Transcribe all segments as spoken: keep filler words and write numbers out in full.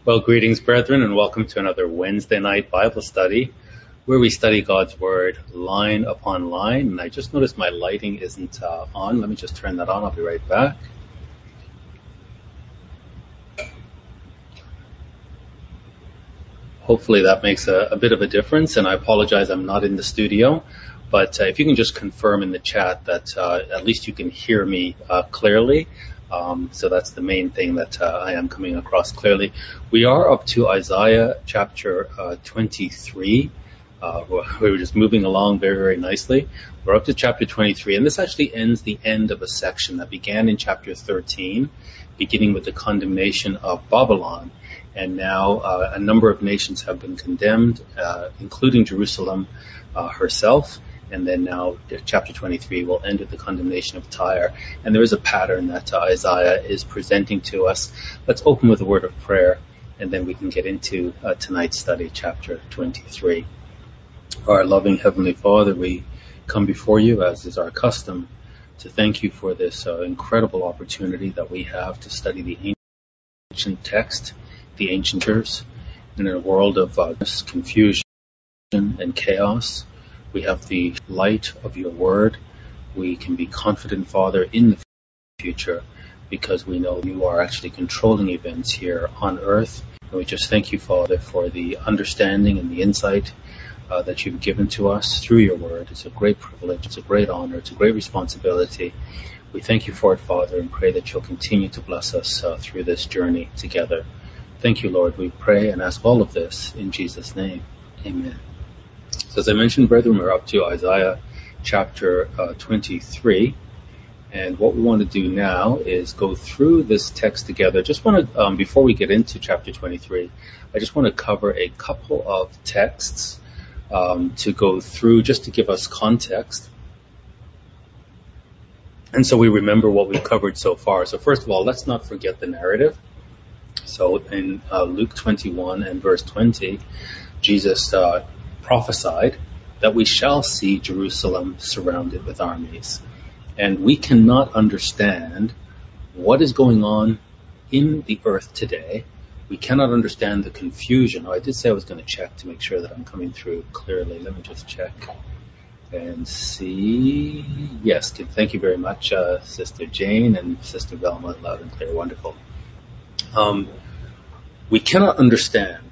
Well, greetings, brethren, and welcome to another Wednesday night Bible study where we study God's Word line upon line. And I just noticed my lighting isn't uh, on. Let me just turn that on. I'll be right back. Hopefully that makes a, a bit of a difference, and I apologize I'm not in the studio. But uh, if you can just confirm in the chat that uh, at least you can hear me uh, clearly. Um, so that's the main thing, that uh, I am coming across clearly. We are up to Isaiah chapter uh, twenty-three. Uh, we're just moving along very, very nicely. We're up to chapter twenty-three, and this actually ends the end of a section that began in chapter thirteen, beginning with the condemnation of Babylon. And now uh, a number of nations have been condemned, uh, including Jerusalem uh, herself. And then now chapter twenty-three will end with the condemnation of Tyre. And there is a pattern that uh, Isaiah is presenting to us. Let's open with a word of prayer, and then we can get into uh, tonight's study, chapter twenty-three. Our loving Heavenly Father, we come before you, as is our custom, to thank you for this uh, incredible opportunity that we have to study the ancient text, the ancient scriptures, in a world of uh, confusion and chaos. We have the light of your word. We can be confident, Father, in the future, because we know you are actually controlling events here on earth. And we just thank you, Father, for the understanding and the insight uh, that you've given to us through your word. It's a great privilege. It's a great honor. It's a great responsibility. We thank you for it, Father, and pray that you'll continue to bless us uh, through this journey together. Thank you, Lord. We pray and ask all of this in Jesus' name. Amen. So as I mentioned, brethren, we're up to Isaiah chapter uh, twenty-three. And what we want to do now is go through this text together. Just want to, um, before we get into chapter twenty-three, I just want to cover a couple of texts um, to go through, just to give us context. And so we remember what we've covered so far. So first of all, let's not forget the narrative. So in uh, Luke twenty-one and verse twenty, Jesus uh, prophesied that we shall see Jerusalem surrounded with armies. And we cannot understand what is going on in the earth today. We cannot understand the confusion. Oh, I did say I was going to check to make sure that I'm coming through clearly. Let me just check and see. Yes, thank you very much, uh, Sister Jane and Sister Velma, loud and clear. Wonderful. Um, we cannot understand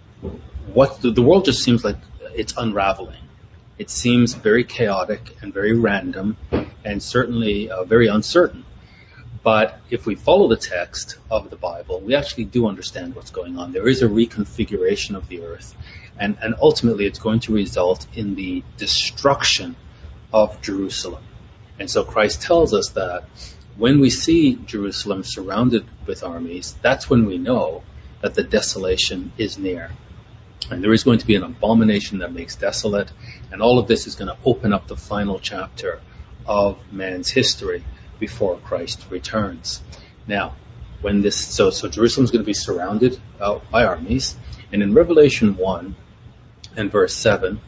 what the, the world just seems like it's unraveling. It seems very chaotic and very random, and certainly uh, very uncertain. But if we follow the text of the Bible, we actually do understand what's going on. There is a reconfiguration of the earth, and, and ultimately it's going to result in the destruction of Jerusalem. And so Christ tells us that when we see Jerusalem surrounded with armies, that's when we know that the desolation is near. And there is going to be an abomination that makes desolate, and all of this is going to open up the final chapter of man's history before Christ returns. Now, when this, so, so Jerusalem is going to be surrounded uh, by armies, and in Revelation one and verse seven,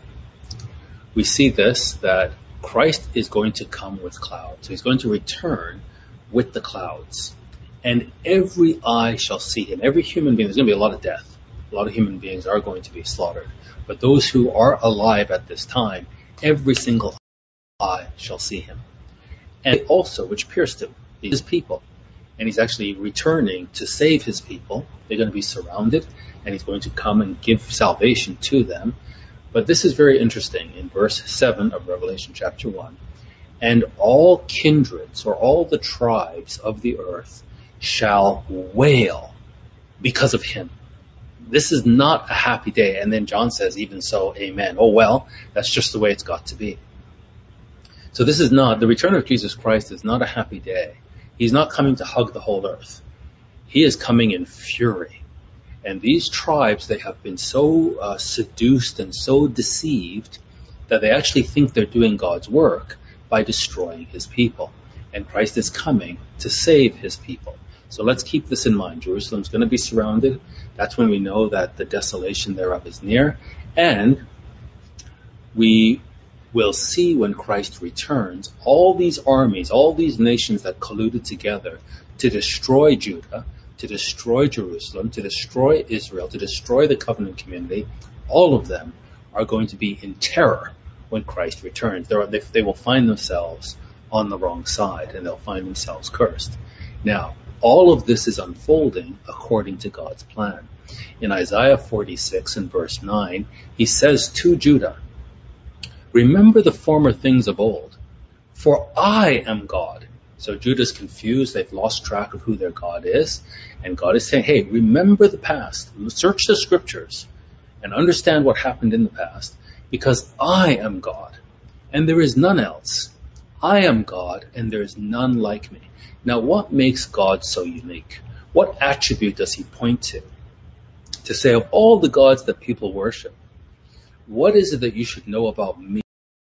we see this, that Christ is going to come with clouds. So he's going to return with the clouds, and every eye shall see him. Every human being, there's going to be a lot of death. A lot of human beings are going to be slaughtered. But those who are alive at this time, every single eye shall see him. And also, which pierced him, his people. And he's actually returning to save his people. They're going to be surrounded, and he's going to come and give salvation to them. But this is very interesting in verse seven of Revelation chapter one. And all kindreds, or all the tribes of the earth, shall wail because of him. This is not a happy day. And then John says, even so, amen. Oh, well, that's just the way it's got to be. So this is not, the return of Jesus Christ is not a happy day. He's not coming to hug the whole earth. He is coming in fury. And these tribes, they have been so uh, seduced and so deceived that they actually think they're doing God's work by destroying his people. And Christ is coming to save his people. So let's keep this in mind. Jerusalem's going to be surrounded. That's when we know that the desolation thereof is near. And we will see when Christ returns all these armies, all these nations that colluded together to destroy Judah, to destroy Jerusalem, to destroy Israel, to destroy the covenant community, all of them are going to be in terror when Christ returns. They're, they, they will find themselves on the wrong side, and they'll find themselves cursed. Now, all of this is unfolding according to God's plan. In Isaiah forty-six and verse nine, he says to Judah, "Remember the former things of old, for I am God." So Judah's confused. They've lost track of who their God is. And God is saying, hey, remember the past. Search the scriptures and understand what happened in the past, because I am God and there is none else. I am God and there is none like me. Now, what makes God so unique? What attribute does he point to? To say, of all the gods that people worship, what is it that you should know about me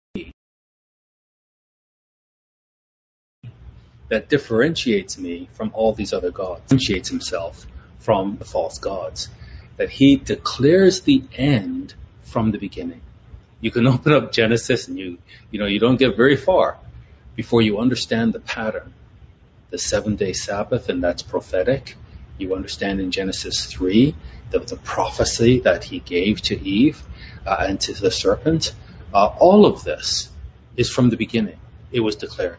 that differentiates me from all these other gods, differentiates himself from the false gods? That he declares the end from the beginning. You can open up Genesis and you, you know, you don't get very far before you understand the pattern. The seven-day Sabbath, and that's prophetic. You understand in Genesis three, the, the prophecy that he gave to Eve uh, and to the serpent. Uh, all of this is from the beginning. It was declared.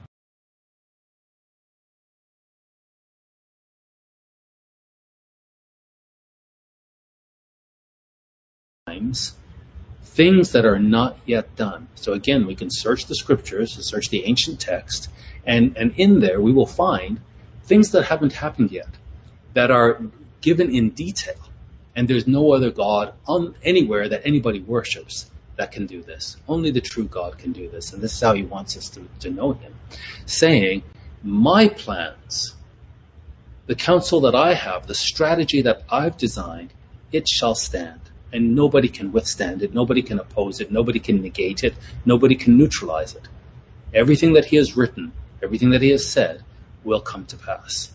Things that are not yet done. So again, we can search the scriptures, search the ancient text, and, and in there we will find things that haven't happened yet, that are given in detail. And there's no other God on anywhere that anybody worships that can do this. Only the true God can do this. And this is how he wants us to, to know him. Saying, my plans, the counsel that I have, the strategy that I've designed, it shall stand. And nobody can withstand it. Nobody can oppose it. Nobody can negate it. Nobody can neutralize it. Everything that he has written, everything that he has said, will come to pass.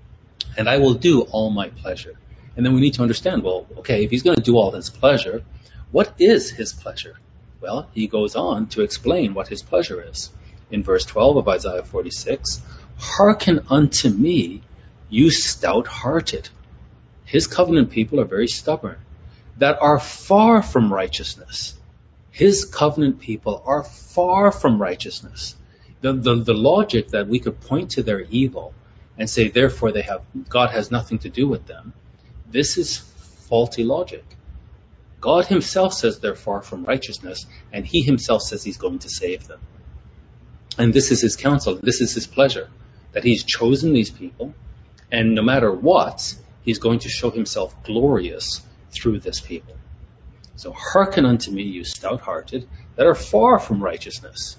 And I will do all my pleasure. And then we need to understand, well, okay, if he's going to do all his pleasure, what is his pleasure? Well, he goes on to explain what his pleasure is. In verse twelve of Isaiah forty-six, hearken unto me, you stout-hearted. His covenant people are very stubborn, that are far from righteousness. His covenant people are far from righteousness. The, the, the logic that we could point to their evil and say, therefore, they have God has nothing to do with them, this is faulty logic. God himself says they're far from righteousness, and he himself says he's going to save them. And this is his counsel. This is his pleasure, that he's chosen these people, and no matter what, he's going to show himself glorious through this people. So hearken unto me, you stout-hearted, that are far from righteousness.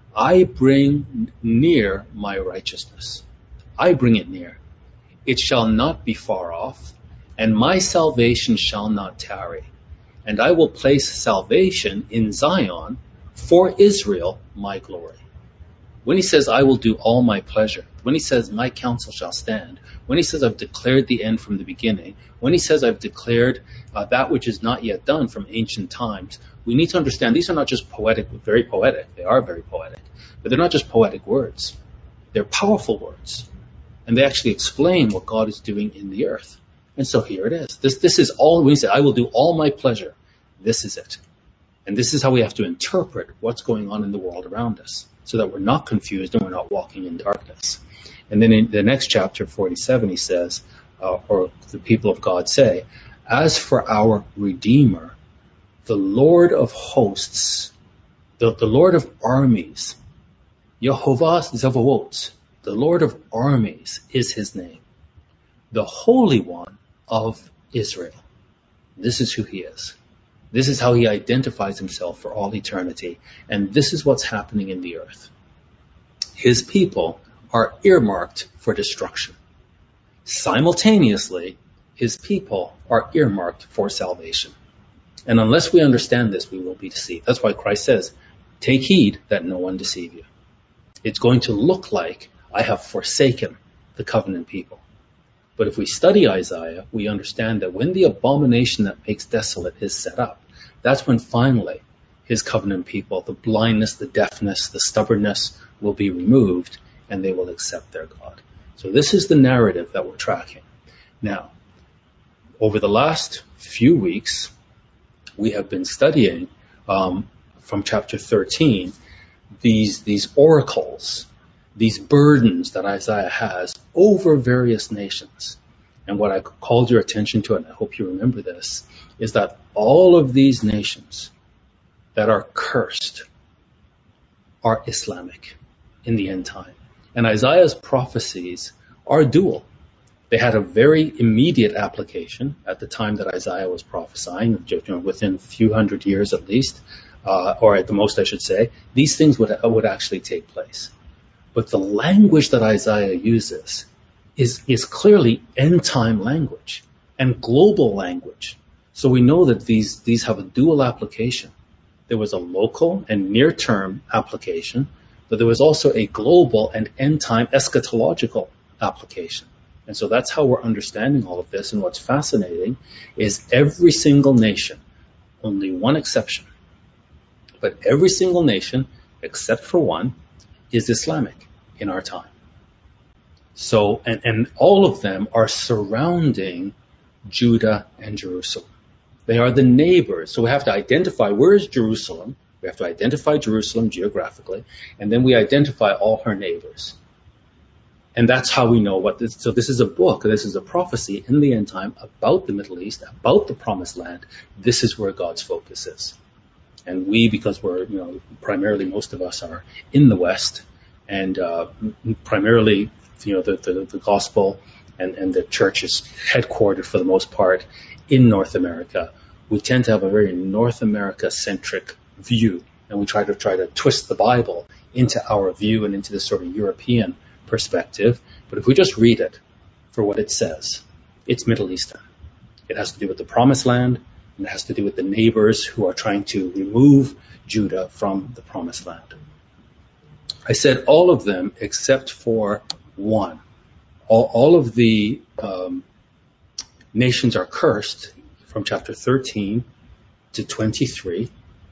I bring near my righteousness. I bring it near. It shall not be far off, and my salvation shall not tarry. And I will place salvation in Zion for Israel, my glory. When he says, I will do all my pleasure, when he says, my counsel shall stand, when he says, I've declared the end from the beginning, when he says, I've declared uh, that which is not yet done from ancient times, we need to understand these are not just poetic, very poetic. They are very poetic, but they're not just poetic words. They're powerful words. And they actually explain what God is doing in the earth. And so here it is. This, this is all, when he said, I will do all my pleasure. This is it. And this is how we have to interpret what's going on in the world around us, so that we're not confused and we're not walking in darkness. And then in the next chapter, forty-seven, he says, uh, or the people of God say, as for our Redeemer, the Lord of hosts, the, the Lord of armies, Yehovah Zevavot, the Lord of armies is his name, the Holy One of Israel. This is who he is. This is how he identifies himself for all eternity. And this is what's happening in the earth. His people are earmarked for destruction. Simultaneously, his people are earmarked for salvation. And unless we understand this, we will be deceived. That's why Christ says, take heed that no one deceive you. It's going to look like I have forsaken the covenant people. But if we study Isaiah, we understand that when the abomination that makes desolate is set up, that's when finally his covenant people, the blindness, the deafness, the stubbornness will be removed, and they will accept their God. So this is the narrative that we're tracking. Now, over the last few weeks, we have been studying um, from chapter thirteen these these oracles, these burdens that Isaiah has over various nations. And what I called your attention to, and I hope you remember this, is that all of these nations that are cursed are Islamic in the end time. And Isaiah's prophecies are dual. They had a very immediate application at the time that Isaiah was prophesying, you know, within a few hundred years at least, uh, or at the most I should say, these things would, would actually take place. But the language that Isaiah uses is, is clearly end-time language and global language. So we know that these, these have a dual application. There was a local and near-term application, but there was also a global and end-time eschatological application. And so that's how we're understanding all of this. And what's fascinating is every single nation, only one exception, but every single nation, except for one, is Islamic in our time. So, and, and all of them are surrounding Judah and Jerusalem. They are the neighbors. So we have to identify where is Jerusalem. We have to identify Jerusalem geographically, and then we identify all her neighbors. And that's how we know what this, so this is a book, this is a prophecy in the end time about the Middle East, about the Promised Land. This is where God's focus is. And we, because we're, you know, primarily most of us are in the West, and uh, primarily, you know, the, the, the gospel and, and the church is headquartered for the most part in North America. We tend to have a very North America-centric view, and we try to try to twist the Bible into our view and into this sort of European perspective. But if we just read it for what it says, it's Middle Eastern. It has to do with the Promised Land, and it has to do with the neighbors who are trying to remove Judah from the Promised Land. I said all of them except for one. All, all of the um, nations are cursed from chapter thirteen to twenty-three.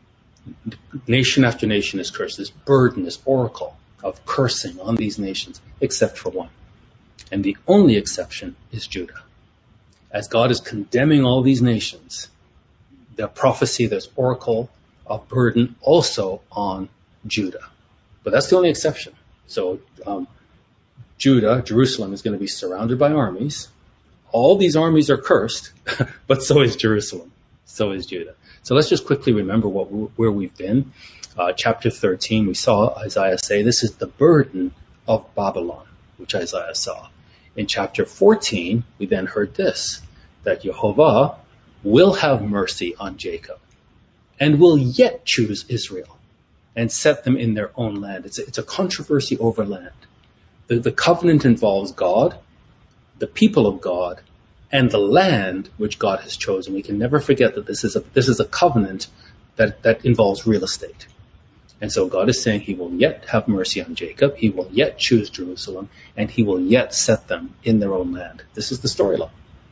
Nation after nation is cursed. This burden, this oracle of cursing on these nations, except for one. And the only exception is Judah. As God is condemning all these nations, the prophecy, this oracle of burden also on Judah. But that's the only exception. So um, Judah, Jerusalem, is going to be surrounded by armies. All these armies are cursed, but so is Jerusalem. So is Judah. So let's just quickly remember what we, where we've been. Uh, chapter thirteen, we saw Isaiah say, this is the burden of Babylon, which Isaiah saw. In chapter fourteen, we then heard this, that Jehovah will have mercy on Jacob and will yet choose Israel and set them in their own land. It's a, it's a controversy over land. The, the covenant involves God, the people of God, and the land which God has chosen. We can never forget that this is a, this is a covenant that, that involves real estate. And so God is saying he will yet have mercy on Jacob, he will yet choose Jerusalem, and he will yet set them in their own land. This is the storyline.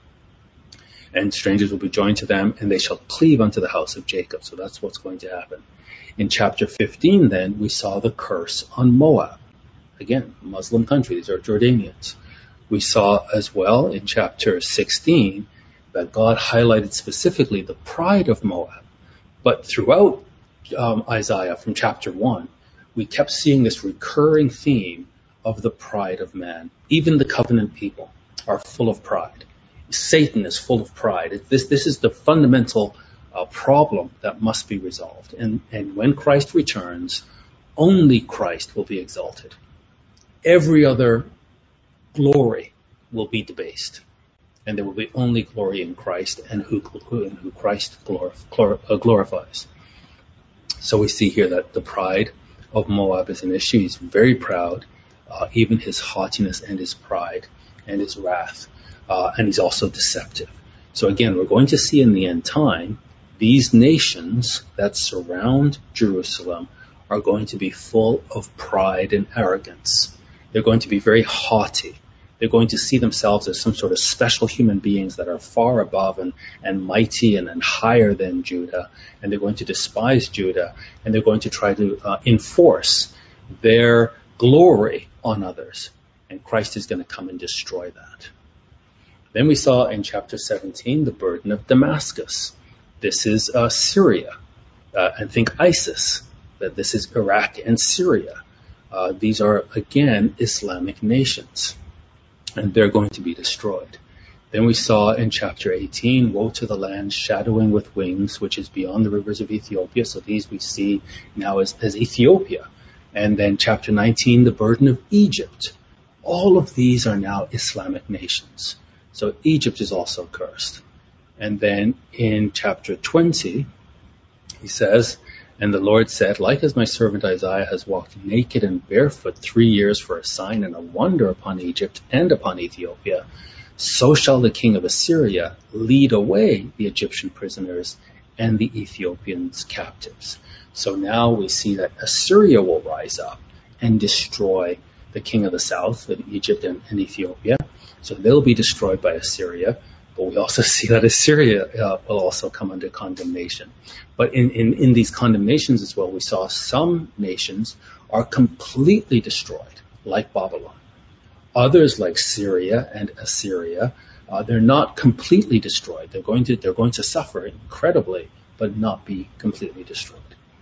And strangers will be joined to them, and they shall cleave unto the house of Jacob. So that's what's going to happen. In chapter fifteen, then, we saw the curse on Moab. Again, Muslim country, these are Jordanians. We saw as well in chapter sixteen that God highlighted specifically the pride of Moab. But throughout um, Isaiah from chapter one, we kept seeing this recurring theme of the pride of man. Even the covenant people are full of pride. Satan is full of pride. This, this is the fundamental uh, problem that must be resolved. And, and when Christ returns, only Christ will be exalted. Every other glory will be debased, and there will be only glory in Christ and who, who, who Christ glorif, glor, uh, glorifies. So we see here that the pride of Moab is an issue. He's very proud, uh, even his haughtiness and his pride and his wrath, uh, and he's also deceptive. So again, we're going to see in the end time, these nations that surround Jerusalem are going to be full of pride and arrogance. They're going to be very haughty. They're going to see themselves as some sort of special human beings that are far above and, and mighty and, and higher than Judah. And they're going to despise Judah. And they're going to try to uh, enforce their glory on others. And Christ is going to come and destroy that. Then we saw in chapter seventeen the burden of Damascus. This is uh, Syria. Uh, and think ISIS, that this is Iraq and Syria. Uh, these are, again, Islamic nations, and they're going to be destroyed. Then we saw in chapter eighteen, woe to the land shadowing with wings, which is beyond the rivers of Ethiopia. So these we see now as, as Ethiopia. And then chapter nineteen, the burden of Egypt. All of these are now Islamic nations. So Egypt is also cursed. And then in chapter twenty, he says, and the Lord said, like as my servant Isaiah has walked naked and barefoot three years for a sign and a wonder upon Egypt and upon Ethiopia, so shall the king of Assyria lead away the Egyptian prisoners and the Ethiopians captives. So now we see that Assyria will rise up and destroy the king of the south, of Egypt and, and Ethiopia. So they'll be destroyed by Assyria. But we also see that Assyria uh, will also come under condemnation. But in, in, in these condemnations as well, we saw some nations are completely destroyed, like Babylon. Others, like Syria and Assyria, uh, they're not completely destroyed. They're going to they're going to suffer incredibly, but not be completely destroyed.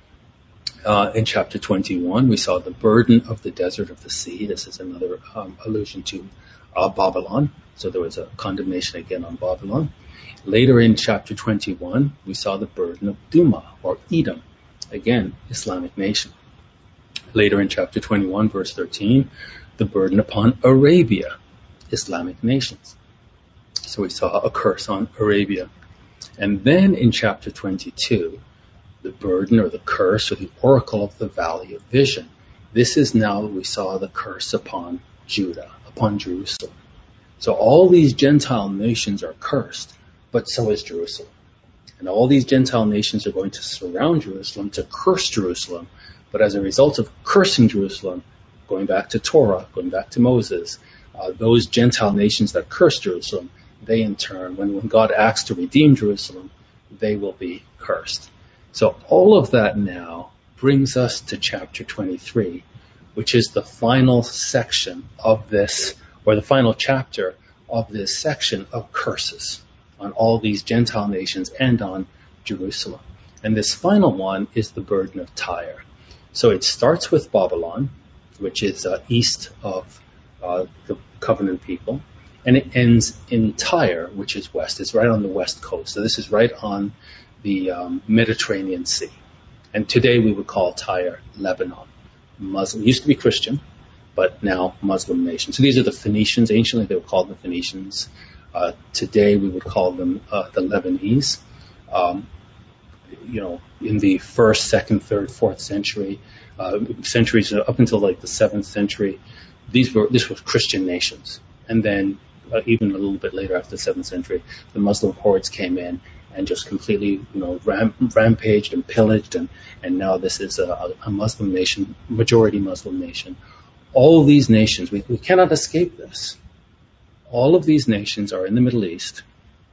Uh, in chapter twenty-one, we saw the burden of the desert of the sea. This is another um, allusion to uh, Babylon. So there was a condemnation again on Babylon. Later in chapter twenty-one, we saw the burden of Duma, or Edom, again, Islamic nation. Later in chapter twenty-one, verse thirteen, the burden upon Arabia, Islamic nations. So we saw a curse on Arabia. And then in chapter twenty-two, the burden or the curse or the oracle of the valley of vision. This is now, we saw the curse upon Judah, upon Jerusalem. So all these Gentile nations are cursed, but so is Jerusalem. And all these Gentile nations are going to surround Jerusalem to curse Jerusalem. But as a result of cursing Jerusalem, going back to Torah, going back to Moses, uh, those Gentile nations that curse Jerusalem, they in turn, when, when God acts to redeem Jerusalem, they will be cursed. So all of that now brings us to chapter twenty-three, which is the final section of this, or the final chapter of this section of curses on all these Gentile nations and on Jerusalem. And this final one is the burden of Tyre. So it starts with Babylon, which is uh, east of uh, the covenant people, and it ends in Tyre, which is west. It's right on the west coast. So this is right on the um, Mediterranean Sea. And today we would call Tyre Lebanon. Muslim, used to be Christian, but now Muslim nation. So these are the Phoenicians. Anciently they were called the Phoenicians. Uh, today we would call them uh, the Lebanese. Um, you know, in the first, second, third, fourth century, uh, centuries up until like the seventh century, these were this was Christian nations. And then uh, even a little bit later, after the seventh century, the Muslim hordes came in and just completely, you know, ram, rampaged and pillaged, and, and now this is a, a Muslim nation, majority Muslim nation. All these nations, we, we cannot escape this. All of these nations are in the Middle East.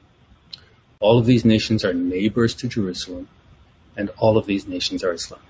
All of these nations are neighbors to Jerusalem, and all of these nations are Islamic.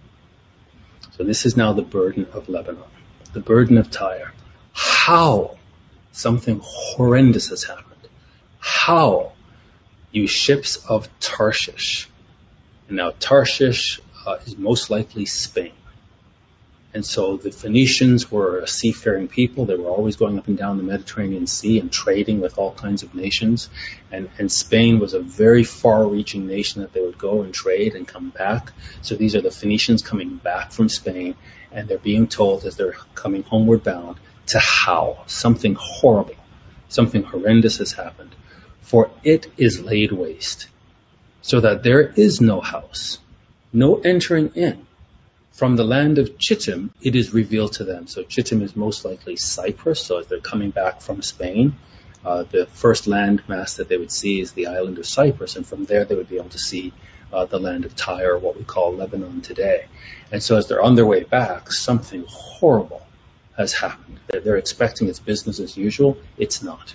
So this is now the burden of Lebanon, the burden of Tyre. How something horrendous has happened. How you ships of Tarshish. And now Tarshish uh, is most likely Spain. And so the Phoenicians were a seafaring people. They were always going up and down the Mediterranean Sea and trading with all kinds of nations. And, and Spain was a very far-reaching nation that they would go and trade and come back. So these are the Phoenicians coming back from Spain, and they're being told as they're coming homeward bound to howl. Something horrible, something horrendous has happened. For it is laid waste, so that there is no house, no entering in. From the land of Chittim, it is revealed to them. So Chittim is most likely Cyprus. So as they're coming back from Spain, uh, the first land mass that they would see is the island of Cyprus. And from there, they would be able to see uh, the land of Tyre, what we call Lebanon today. And so as they're on their way back, something horrible has happened. They're, they're expecting it's business as usual. It's not.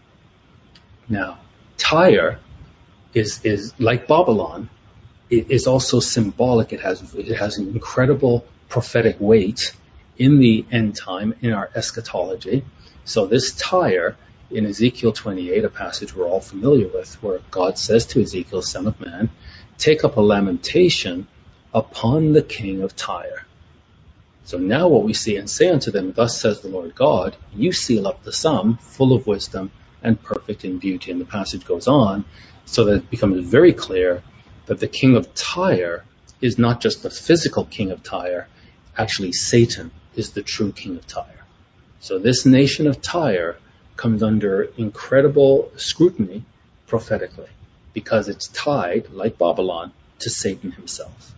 Now, Tyre is, is like Babylon. It is also symbolic. It has it has an incredible prophetic weight in the end time, in our eschatology. So this Tyre in Ezekiel twenty-eight, a passage we're all familiar with, where God says to Ezekiel, son of man, take up a lamentation upon the king of Tyre. So now what we see, and say unto them, thus says the Lord God, you seal up the sum, full of wisdom and perfect in beauty. And the passage goes on, so that it becomes very clear that the king of Tyre is not just the physical king of Tyre, actually Satan is the true king of Tyre. So this nation of Tyre comes under incredible scrutiny prophetically, because it's tied, like Babylon, to Satan himself,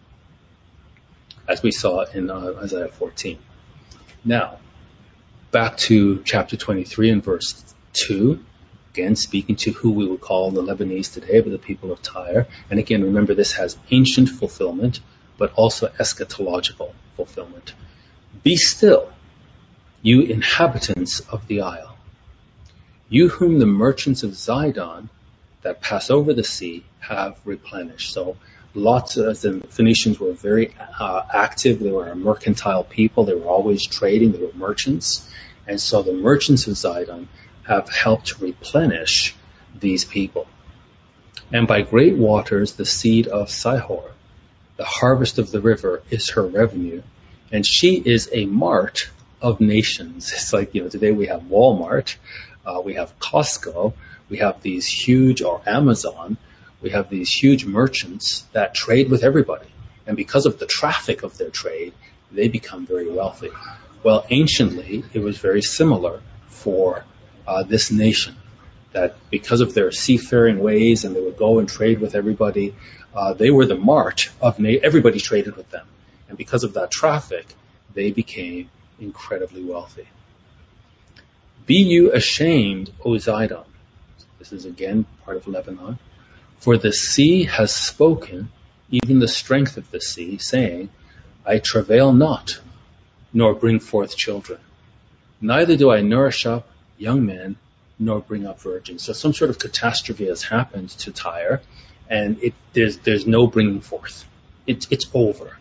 as we saw in uh, Isaiah fourteen. Now, back to chapter twenty-three and verse two, again speaking to who we would call the Lebanese today, but the people of Tyre. And again, remember, this has ancient fulfillment, but also eschatological fulfillment. Be still, you inhabitants of the isle, you whom the merchants of Zidon that pass over the sea have replenished. So lots of the Phoenicians were very uh, active. They were a mercantile people. They were always trading. They were merchants. And so the merchants of Zidon have helped to replenish these people. And by great waters, the seed of Sihor, the harvest of the river, is her revenue. And she is a mart of nations. It's like, you know, today we have Walmart, uh, we have Costco, we have these huge, or Amazon, we have these huge merchants that trade with everybody. And because of the traffic of their trade, they become very wealthy. Well, anciently, it was very similar for uh, this nation, that because of their seafaring ways, and they would go and trade with everybody, uh, they were the mart of, na- everybody traded with them. And because of that traffic, they became incredibly wealthy. Be you ashamed, O Zidon. This is again part of Lebanon. For the sea has spoken, even the strength of the sea, saying, I travail not, nor bring forth children. Neither do I nourish up young men, nor bring up virgins. So some sort of catastrophe has happened to Tyre, and it, there's, there's no bringing forth. It, it's over.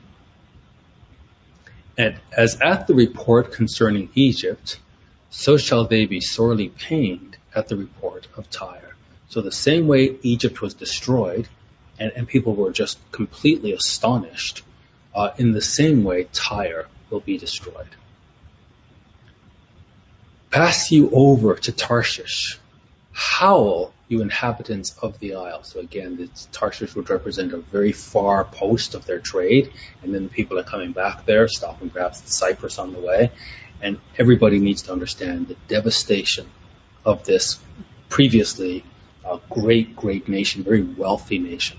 And as at the report concerning Egypt, so shall they be sorely pained at the report of Tyre. So the same way Egypt was destroyed, and, and people were just completely astonished, uh, in the same way Tyre will be destroyed. Pass you over to Tarshish. Howl, you inhabitants of the isle. So again, this Tarshish would represent a very far post of their trade, and then the people are coming back there, stopping perhaps at Cyprus on the way. And everybody needs to understand the devastation of this previously uh, great, great nation, very wealthy nation.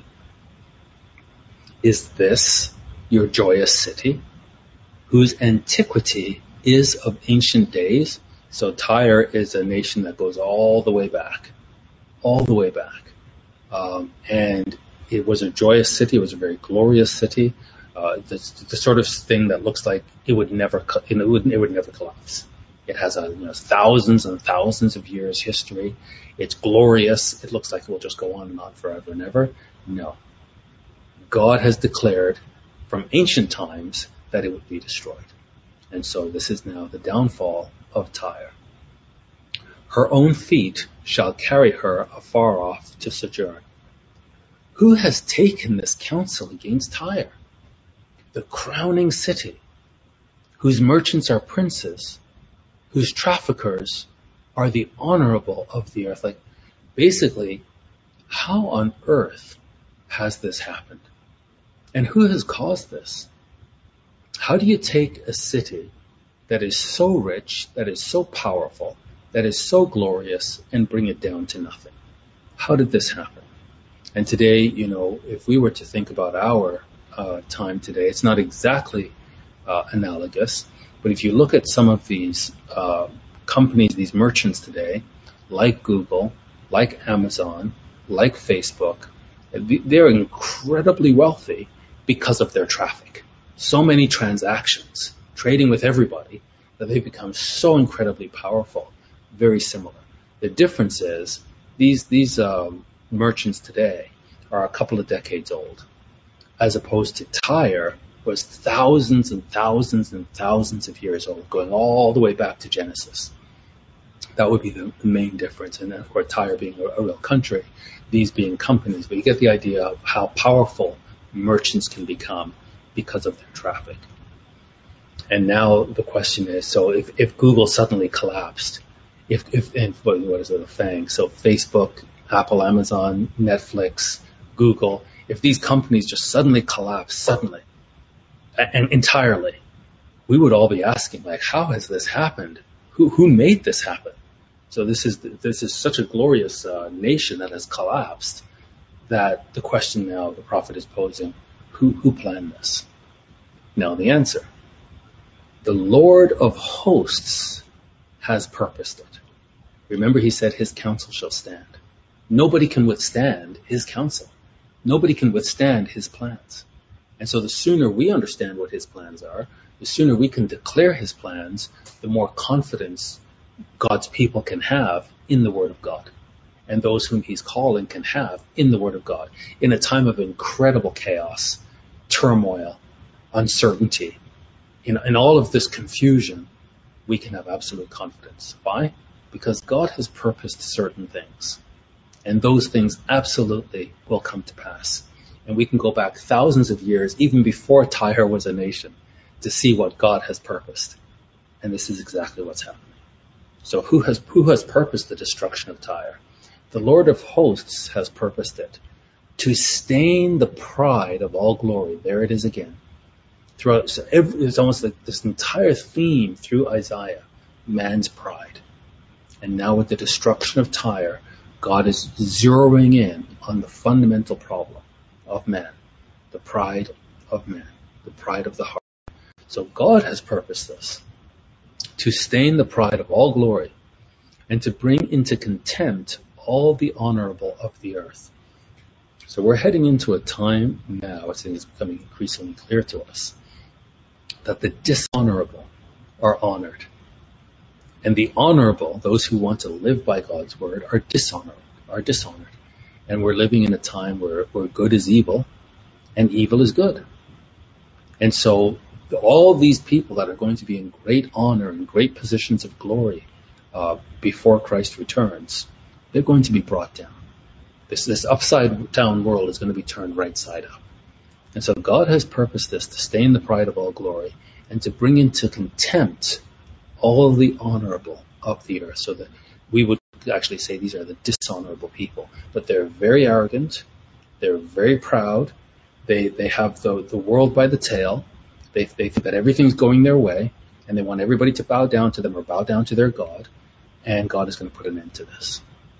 Is this your joyous city, whose antiquity is of ancient days? So Tyre is a nation that goes all the way back, all the way back. Um, and it was a joyous city. It was a very glorious city. Uh, the, the sort of thing that looks like it would never, it would, it would never collapse. It has a, you know, thousands and thousands of years history. It's glorious. It looks like it will just go on and on forever and ever. No. God has declared from ancient times that it would be destroyed. And so this is now the downfall of Tyre. Her own feet shall carry her afar off to sojourn. Who has taken this counsel against Tyre, the crowning city, whose merchants are princes, whose traffickers are the honorable of the earth? Like, basically, how on earth has this happened? And who has caused this? How do you take a city that is so rich, that is so powerful, that is so glorious, and bring it down to nothing? How did this happen? And today, you know, if we were to think about our uh, time today, it's not exactly uh, analogous, but if you look at some of these uh, companies, these merchants today, like Google, like Amazon, like Facebook, they're incredibly wealthy because of their traffic. So many transactions, trading with everybody, that they become so incredibly powerful. Very similar. The difference is these these um, merchants today are a couple of decades old, as opposed to Tyre was thousands and thousands and thousands of years old, going all the way back to Genesis. That would be the, the main difference. And then, of course, Tyre being a, a real country, these being companies. But you get the idea of how powerful merchants can become because of their traffic. And now the question is, so if, if Google suddenly collapsed, if, if and what, what is it, a FANG? So Facebook, Apple, Amazon, Netflix, Google, if these companies just suddenly collapse, suddenly, and entirely, we would all be asking, like, how has this happened? Who who made this happen? So this is this is such a glorious uh, nation that has collapsed that the question now the prophet is posing, who who planned this? Now the answer, the Lord of hosts has purposed it. Remember, he said his counsel shall stand. Nobody can withstand his counsel. Nobody can withstand his plans. And so the sooner we understand what his plans are, the sooner we can declare his plans, the more confidence God's people can have in the Word of God. And those whom he's calling can have in the Word of God. In a time of incredible chaos, turmoil, uncertainty, in, in all of this confusion, we can have absolute confidence. Why? Because God has purposed certain things. And those things absolutely will come to pass. And we can go back thousands of years, even before Tyre was a nation, to see what God has purposed. And this is exactly what's happening. So who has who has purposed the destruction of Tyre? The Lord of hosts has purposed it, to stain the pride of all glory. There it is again. Throughout, so every, it's almost like this entire theme through Isaiah, man's pride. And now with the destruction of Tyre, God is zeroing in on the fundamental problem of man, the pride of man, the pride of the heart. So God has purposed this, to stain the pride of all glory and to bring into contempt all the honorable of the earth. So we're heading into a time now, I think it's becoming increasingly clear to us, that the dishonorable are honored. And the honorable, those who want to live by God's word, are dishonored, are dishonored. And we're living in a time where, where good is evil and evil is good. And so all these people that are going to be in great honor and great positions of glory uh, before Christ returns, they're going to be brought down. This, this upside down world is going to be turned right side up. And so God has purposed this to stain the pride of all glory and to bring into contempt all the honorable of the earth. So that we would actually say these are the dishonorable people. But they're very arrogant. They're very proud. They they have the, the world by the tail. They, they think that everything's going their way. And they want everybody to bow down to them or bow down to their God. And God is going to put an end to this.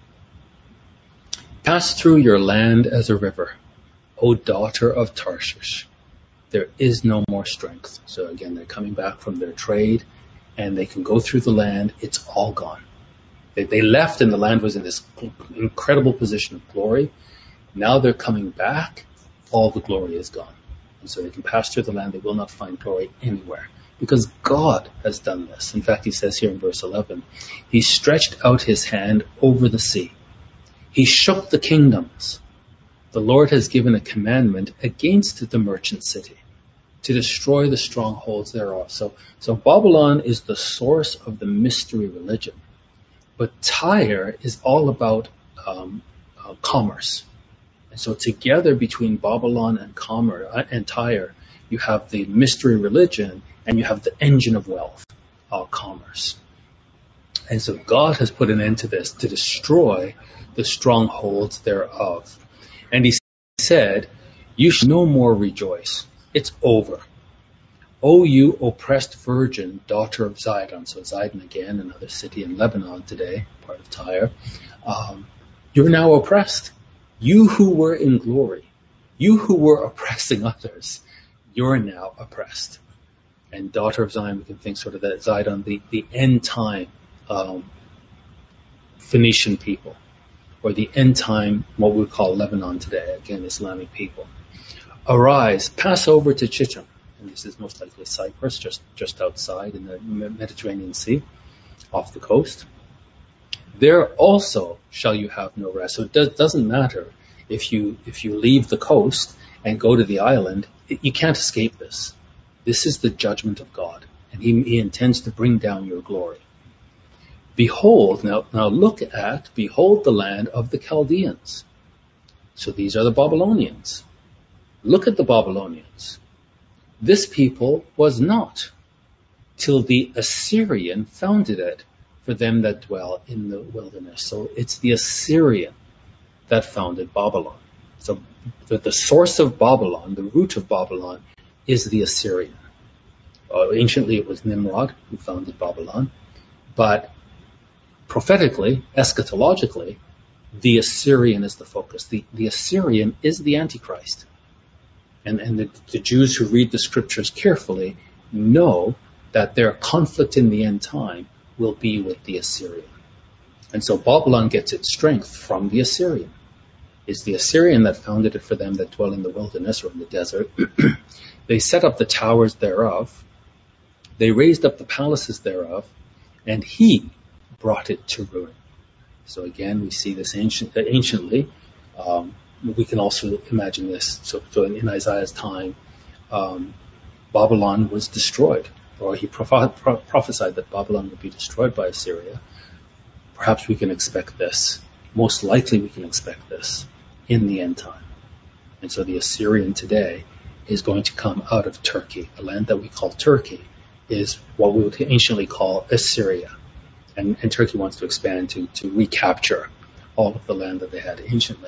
Pass through your land as a river, O daughter of Tarshish. There is no more strength. So again, they're coming back from their trade and they can go through the land. It's all gone. They, they left and the land was in this incredible position of glory. Now they're coming back. All the glory is gone. And so they can pass through the land. They will not find glory anywhere because God has done this. In fact, he says here in verse eleven, he stretched out his hand over the sea. He shook the kingdoms. The Lord has given a commandment against the merchant city to destroy the strongholds thereof. So, so Babylon is the source of the mystery religion. But Tyre is all about um, uh, commerce. And so together between Babylon and, commerce, uh, and Tyre, you have the mystery religion and you have the engine of wealth, uh, commerce. And so God has put an end to this to destroy the strongholds thereof. And he said, you shall no more rejoice. It's over. O you oppressed virgin, daughter of Zidon. So Zidon again, another city in Lebanon today, part of Tyre. Um, you're now oppressed. You who were in glory, you who were oppressing others, you're now oppressed. And daughter of Zion, we can think sort of that Zidon, the, the end time um, Phoenician people, or the end time, what we call Lebanon today, again, Islamic people. Arise, pass over to Chittim. And this is most likely Cyprus, just, just outside in the Mediterranean Sea, off the coast. There also shall you have no rest. So it does, doesn't matter if you if you leave the coast and go to the island, it, you can't escape this. This is the judgment of God, and he, he intends to bring down your glory. Behold, now, now look at, behold the land of the Chaldeans. So these are the Babylonians. Look at the Babylonians. This people was not, till the Assyrian founded it for them that dwell in the wilderness. So it's the Assyrian that founded Babylon. So the, the source of Babylon, the root of Babylon, is the Assyrian. Uh, anciently it was Nimrod who founded Babylon, but prophetically, eschatologically, the Assyrian is the focus. The, the Assyrian is the Antichrist. And, and the, the Jews who read the scriptures carefully know that their conflict in the end time will be with the Assyrian. And so Babylon gets its strength from the Assyrian. It's the Assyrian that founded it for them that dwell in the wilderness or in the desert. They set up the towers thereof. They raised up the palaces thereof. And he brought it to ruin. So again, we see this ancient, anciently. Um, we can also imagine this. So, so in Isaiah's time, um, Babylon was destroyed, or he proph- pro- prophesied that Babylon would be destroyed by Assyria. Perhaps we can expect this. Most likely we can expect this in the end time. And so the Assyrian today is going to come out of Turkey. The land that we call Turkey is what we would anciently call Assyria. And, and Turkey wants to expand to, to recapture all of the land that they had anciently.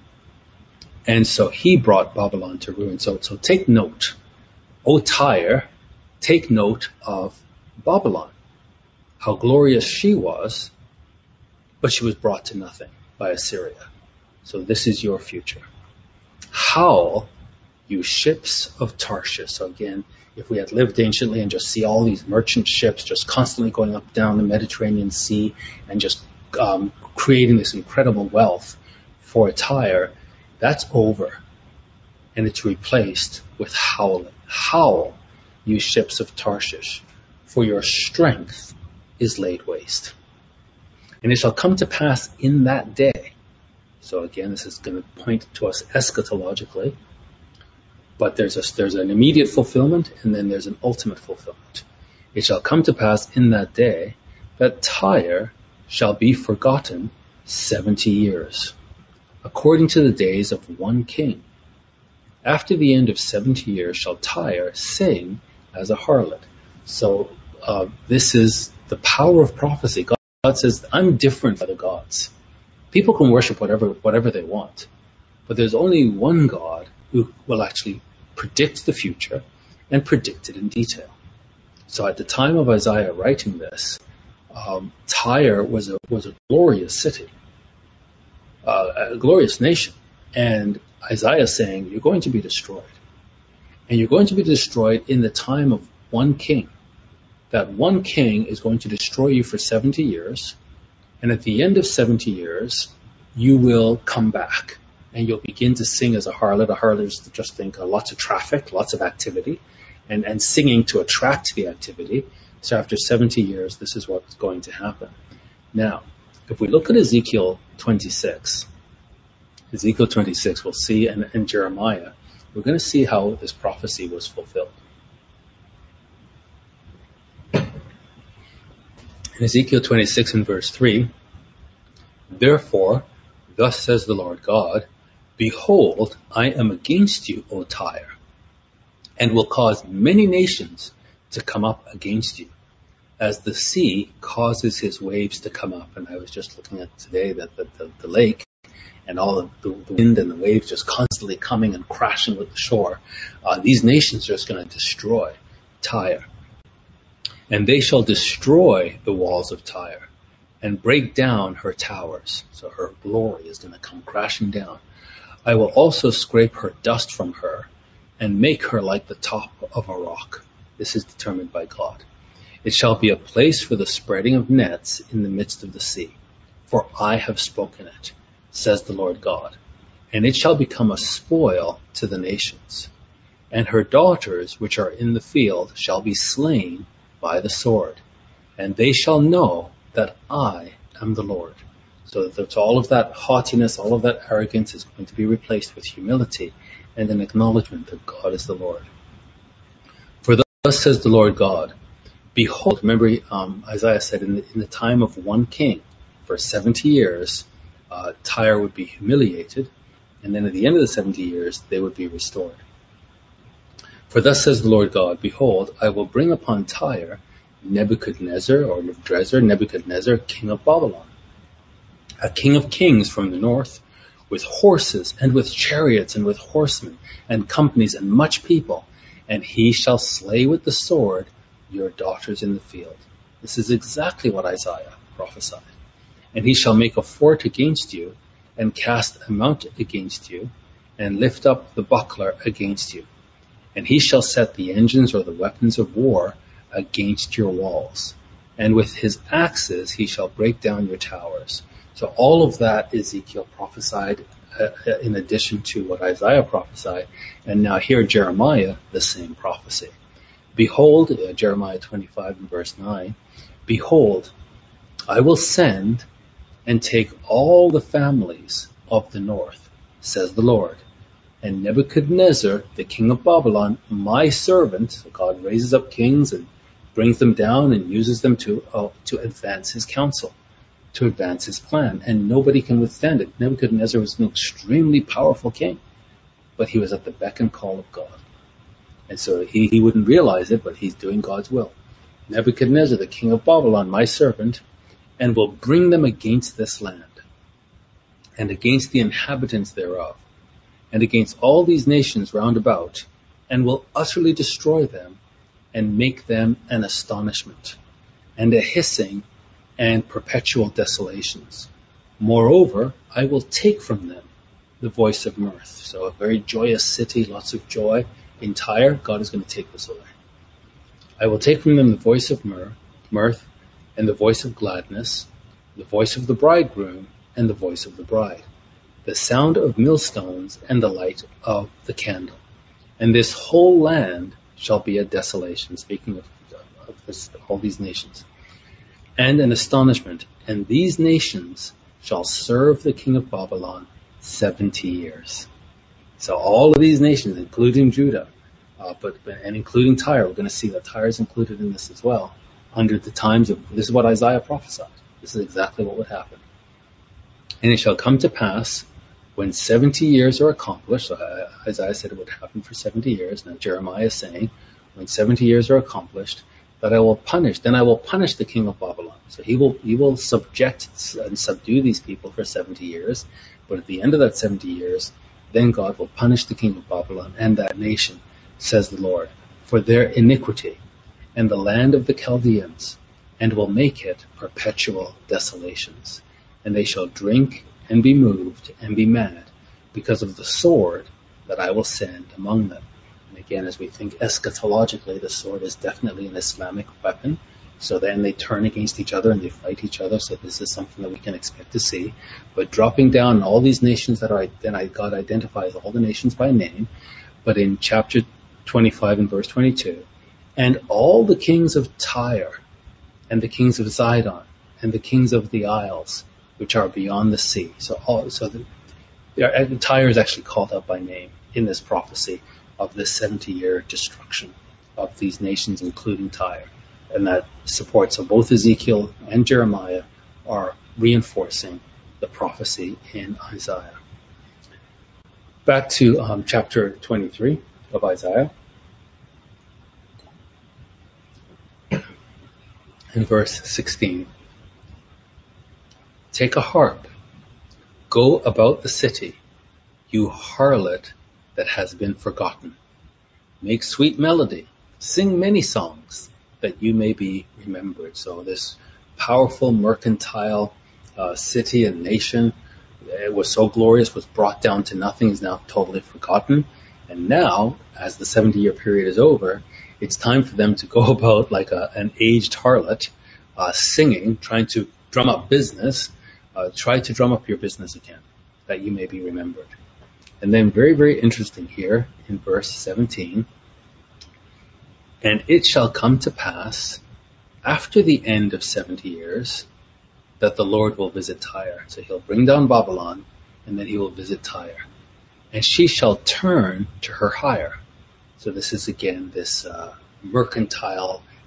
And so he brought Babylon to ruin. So, so take note, O Tyre, take note of Babylon, how glorious she was, but she was brought to nothing by Assyria. So this is your future. Howl, you ships of Tarshish. So again, if we had lived anciently and just see all these merchant ships just constantly going up down the Mediterranean Sea and just um, creating this incredible wealth for Tyre, that's over. And it's replaced with howling. Howl, you ships of Tarshish, for your strength is laid waste. And it shall come to pass in that day. So again, this is going to point to us eschatologically. But there's a, there's an immediate fulfillment, and then there's an ultimate fulfillment. It shall come to pass in that day that Tyre shall be forgotten seventy years, according to the days of one king. After the end of seventy years shall Tyre sing as a harlot. So uh, this is the power of prophecy. God, God says, I'm different from the gods. People can worship whatever whatever they want, but there's only one God who will actually predict the future and predict it in detail. So at the time of Isaiah writing this, um, Tyre was a was a glorious city, uh, a glorious nation, and Isaiah is saying you're going to be destroyed, and you're going to be destroyed in the time of one king. That one king is going to destroy you for seventy years, and at the end of seventy years, you will come back. And you'll begin to sing as a harlot. A harlot is just think uh, lots of traffic, lots of activity, and, and singing to attract the activity. So after seventy years, this is what's going to happen. Now, if we look at Ezekiel twenty-six, Ezekiel twenty-six, we'll see, and, and Jeremiah, we're going to see how this prophecy was fulfilled. In Ezekiel twenty-six and verse three, therefore, thus says the Lord God, behold, I am against you, O Tyre, and will cause many nations to come up against you, as the sea causes his waves to come up. And I was just looking at today that the, the, the lake and all of the, the wind and the waves just constantly coming and crashing with the shore. Uh, these nations are just going to destroy Tyre. And they shall destroy the walls of Tyre and break down her towers. So her glory is going to come crashing down. I will also scrape her dust from her and make her like the top of a rock. This is determined by God. It shall be a place for the spreading of nets in the midst of the sea. For I have spoken it, says the Lord God. And it shall become a spoil to the nations. And her daughters which are in the field shall be slain by the sword. And they shall know that I am the Lord. So that all of that haughtiness, all of that arrogance is going to be replaced with humility and an acknowledgement that God is the Lord. For thus says the Lord God, Behold, remember um, Isaiah said in the, in the time of one king, for seventy years, uh, Tyre would be humiliated, and then at the end of the seventy years, they would be restored. For thus says the Lord God, behold, I will bring upon Tyre Nebuchadnezzar, or Nebuchadnezzar, Nebuchadnezzar, king of Babylon, a king of kings from the north, with horses and with chariots and with horsemen and companies and much people, and he shall slay with the sword your daughters in the field. This is exactly what Isaiah prophesied. And he shall make a fort against you, and cast a mount against you, and lift up the buckler against you. And he shall set the engines or the weapons of war against your walls. And with his axes he shall break down your towers. So all of that Ezekiel prophesied uh, in addition to what Isaiah prophesied. And now here Jeremiah, the same prophecy. Behold, uh, Jeremiah twenty-five and verse nine, behold, I will send and take all the families of the north, says the Lord. And Nebuchadnezzar, the king of Babylon, my servant, so God raises up kings and brings them down and uses them to uh, to advance his counsel, to advance his plan. And nobody can withstand it. Nebuchadnezzar was an extremely powerful king, but he was at the beck and call of God. And so he, he wouldn't realize it, but he's doing God's will. Nebuchadnezzar, the king of Babylon, my servant, and will bring them against this land, and against the inhabitants thereof, and against all these nations round about, and will utterly destroy them, and make them an astonishment, and a hissing, and perpetual desolations. Moreover, I will take from them the voice of mirth. So a very joyous city, lots of joy. In Tyre, God is going to take this away. I will take from them the voice of myrrh, mirth, and the voice of gladness, the voice of the bridegroom, and the voice of the bride, the sound of millstones, and the light of the candle. And this whole land shall be a desolation, speaking of, of this, all these nations, and an astonishment. And these nations shall serve the king of Babylon seventy years. So all of these nations, including Judah, uh, but and including Tyre, we're going to see that Tyre is included in this as well, under the times of, this is what Isaiah prophesied. This is exactly what would happen. And it shall come to pass, when seventy years are accomplished, so uh, Isaiah said it would happen for seventy years, now Jeremiah is saying, when seventy years are accomplished, that I will punish, then I will punish the king of Babylon. So he will, he will subject and subdue these people for seventy years, but at the end of that seventy years, then God will punish the king of Babylon and that nation, says the Lord, for their iniquity and the land of the Chaldeans, and will make it perpetual desolations. And they shall drink and be moved and be mad because of the sword that I will send among them. And again, as we think eschatologically, the sword is definitely an Islamic weapon. So then they turn against each other and they fight each other. So this is something that we can expect to see. But dropping down all these nations that are, then God identifies all the nations by name. But in chapter twenty-five and verse twenty-two, and all the kings of Tyre, and the kings of Zidon, and the kings of the isles, which are beyond the sea. So, all, so the, the, Tyre is actually called out by name in this prophecy of this seventy-year destruction of these nations, including Tyre. And that supports, so both Ezekiel and Jeremiah are reinforcing the prophecy in Isaiah. Back to um, chapter twenty-three of Isaiah. In verse sixteen. Take a harp, go about the city, you harlot that has been forgotten. Make sweet melody, sing many songs, that you may be remembered. So this powerful mercantile uh, city and nation, it was so glorious, was brought down to nothing, is now totally forgotten. And now, as the seventy-year period is over, it's time for them to go about like a, an aged harlot, uh, singing, trying to drum up business. Uh, try to drum up your business again, that you may be remembered. And then very, very interesting here in verse seventeen. And it shall come to pass after the end of seventy years that the Lord will visit Tyre. So he'll bring down Babylon, and then he will visit Tyre. And she shall turn to her hire. So this is again this uh, mercantile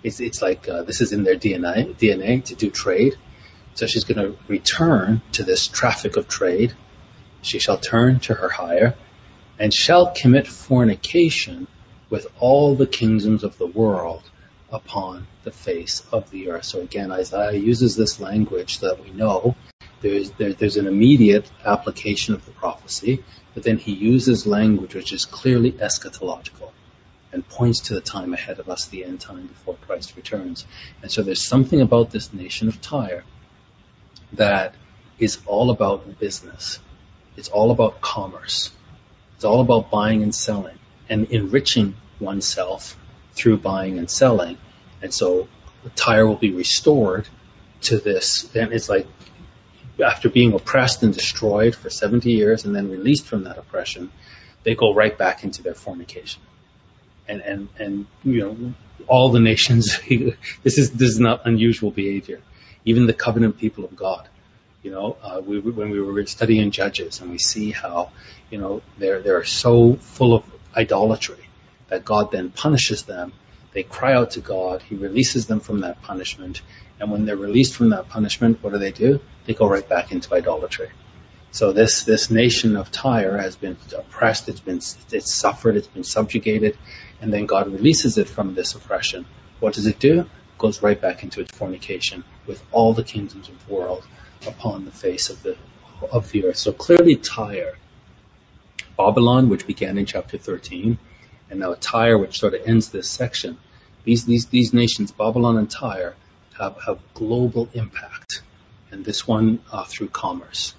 It's, it's like uh, this is in their D N A, D N A to do trade. So she's going to return to this traffic of trade. She shall turn to her hire and shall commit fornication with all the kingdoms of the world upon the face of the earth. So again, Isaiah uses this language that we know. There's, there, there's an immediate application of the prophecy, but then he uses language which is clearly eschatological and points to the time ahead of us, the end time before Christ returns. And so there's something about this nation of Tyre that is all about business. It's all about commerce. It's all about buying and selling and enriching oneself through buying and selling. And so Tyre will be restored to this. And it's like after being oppressed and destroyed for seventy years and then released from that oppression, they go right back into their fornication. And, and, and, you know, all the nations, this is, this is not unusual behavior. Even the covenant people of God, you know, uh, we, when we were studying Judges and we see how, you know, they're, they're so full of idolatry that God then punishes them. They cry out to God. He releases them from that punishment. And when they're released from that punishment, what do they do? They go right back into idolatry. So this, this nation of Tyre has been oppressed, it's been, it's suffered, it's been subjugated, and then God releases it from this oppression. What does it do? It goes right back into its fornication with all the kingdoms of the world upon the face of the, of the earth. So clearly Tyre, Babylon, which began in chapter thirteen, and now Tyre, which sort of ends this section. These, these, these nations, Babylon and Tyre, have, have global impact. And this one uh, through commerce.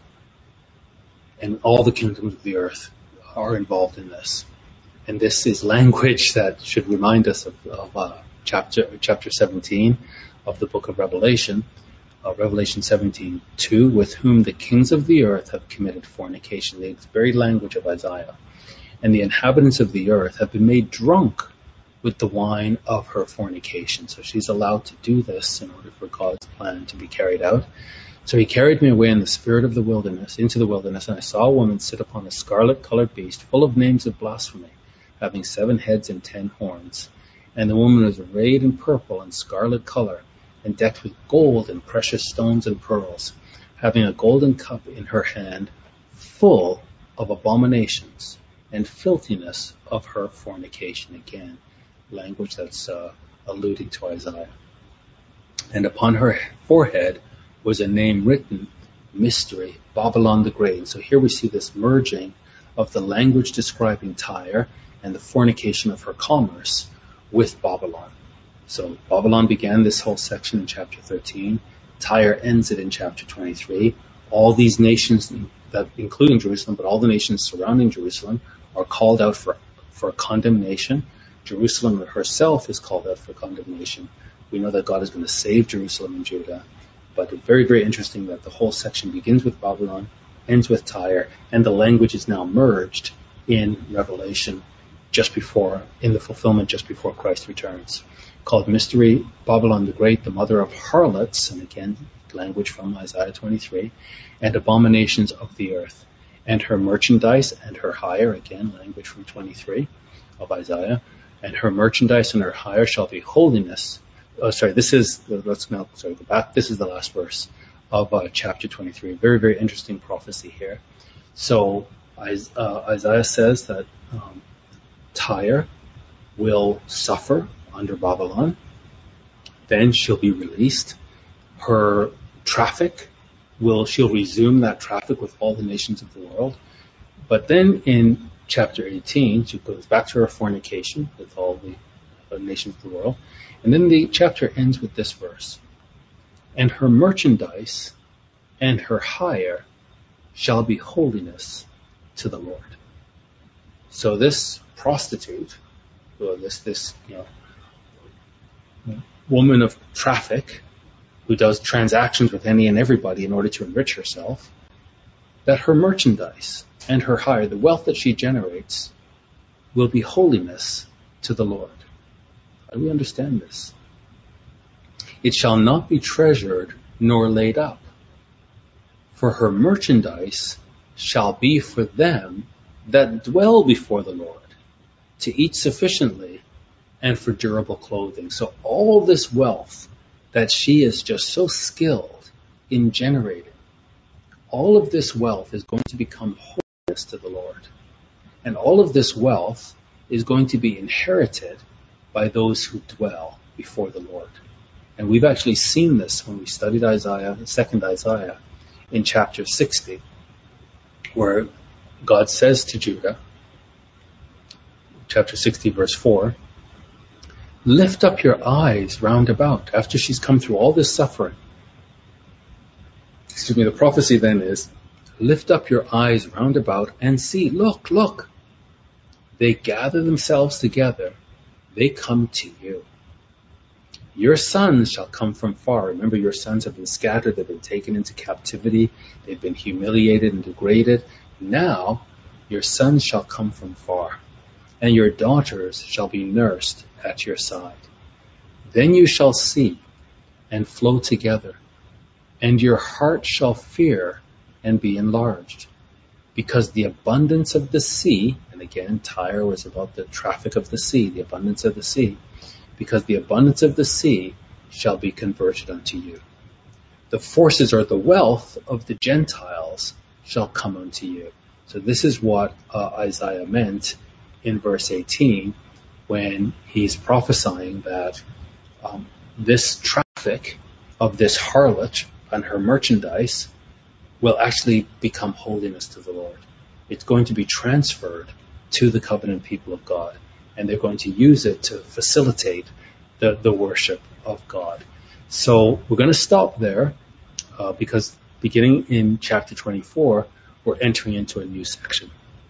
And all the kingdoms of the earth are involved in this. And this is language that should remind us of, of uh, chapter chapter seventeen of the book of Revelation, uh, Revelation seventeen two, with whom the kings of the earth have committed fornication. The very language of Isaiah. And the inhabitants of the earth have been made drunk with the wine of her fornication. So she's allowed to do this in order for God's plan to be carried out. So he carried me away in the spirit of the wilderness, into the wilderness, and I saw a woman sit upon a scarlet-colored beast, full of names of blasphemy, having seven heads and ten horns. And the woman was arrayed in purple and scarlet color, and decked with gold and precious stones and pearls, having a golden cup in her hand, full of abominations and filthiness of her fornication. Again, language that's uh, alluding to Isaiah. And upon her forehead was a name written, Mystery, Babylon the Great. So here we see this merging of the language describing Tyre and the fornication of her commerce with Babylon. So Babylon began this whole section in chapter thirteen. Tyre ends it in chapter twenty-three. All these nations, that including Jerusalem, but all the nations surrounding Jerusalem, are called out for, for condemnation. Jerusalem herself is called out for condemnation. We know that God is going to save Jerusalem and Judah. But it's very, very interesting that the whole section begins with Babylon, ends with Tyre, and the language is now merged in Revelation just before, in the fulfillment just before Christ returns. Called Mystery, Babylon the Great, the mother of harlots, and again, language from Isaiah twenty-three, and abominations of the earth, and her merchandise and her hire, again, language from twenty-three of Isaiah, and her merchandise and her hire shall be holiness. Oh, sorry, this is, let's now, sorry, go back. This is the last verse of uh, chapter twenty-three. Very, very interesting prophecy here. So uh, Isaiah says that um, Tyre will suffer under Babylon. Then she'll be released. Her traffic will, she'll resume that traffic with all the nations of the world. But then in chapter eighteen, she goes back to her fornication with all the uh, nations of the world. And then the chapter ends with this verse. And her merchandise and her hire shall be holiness to the Lord. So this prostitute, or this, this, you know, woman of traffic who does transactions with any and everybody in order to enrich herself, that her merchandise and her hire, the wealth that she generates, will be holiness to the Lord. How do we understand this? It shall not be treasured nor laid up, for her merchandise shall be for them that dwell before the Lord, to eat sufficiently and for durable clothing. So all this wealth that she is just so skilled in generating, all of this wealth is going to become holiness to the Lord. And all of this wealth is going to be inherited by those who dwell before the Lord. And we've actually seen this when we studied Isaiah, the second Isaiah, in chapter sixty, where God says to Judah, chapter sixty, verse four, lift up your eyes round about, after she's come through all this suffering. Excuse me, the prophecy then is, lift up your eyes round about and see, look, look. They gather themselves together. They come to you. Your sons shall come from far. Remember, your sons have been scattered. They've been taken into captivity. They've been humiliated and degraded. Now, your sons shall come from far, and your daughters shall be nursed at your side. Then you shall see and flow together, and your heart shall fear and be enlarged. Because the abundance of the sea, and again, Tyre was about the traffic of the sea, the abundance of the sea, because the abundance of the sea shall be converted unto you. The forces or the wealth of the Gentiles shall come unto you. So this is what uh, Isaiah meant in verse eighteen when he's prophesying that um, this traffic of this harlot and her merchandise will actually become holiness to the Lord. It's going to be transferred to the covenant people of God, and they're going to use it to facilitate the, the worship of God. So we're going to stop there uh, because beginning in chapter twenty-four, we're entering into a new section.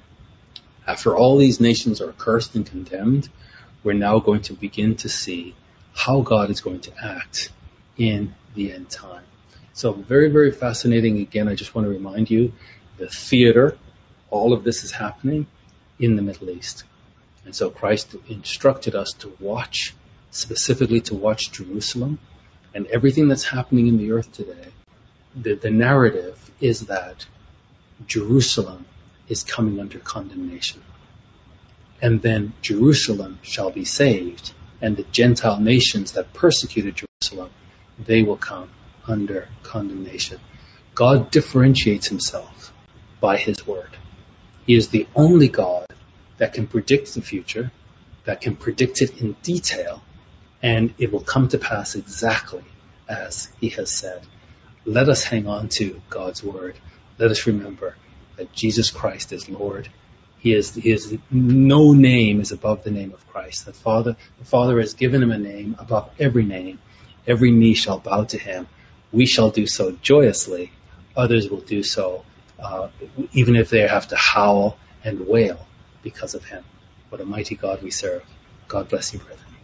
After all these nations are cursed and condemned, we're now going to begin to see how God is going to act in the end time. So very, very fascinating. Again, I just want to remind you, the theater, all of this is happening in the Middle East. And so Christ instructed us to watch, specifically to watch Jerusalem and everything that's happening in the earth today. The, the narrative is that Jerusalem is coming under condemnation. And then Jerusalem shall be saved, and the Gentile nations that persecuted Jerusalem, they will come under condemnation. God differentiates himself by his word. He is the only God that can predict the future, that can predict it in detail, and it will come to pass exactly as he has said. Let us hang on to God's word. Let us remember that Jesus Christ is Lord. He is, he is, no name is above the name of Christ. The Father, the Father has given him a name above every name. Every knee shall bow to him. We shall do so joyously. Others will do so, uh, even if they have to howl and wail because of him. What a mighty God we serve. God bless you, brethren.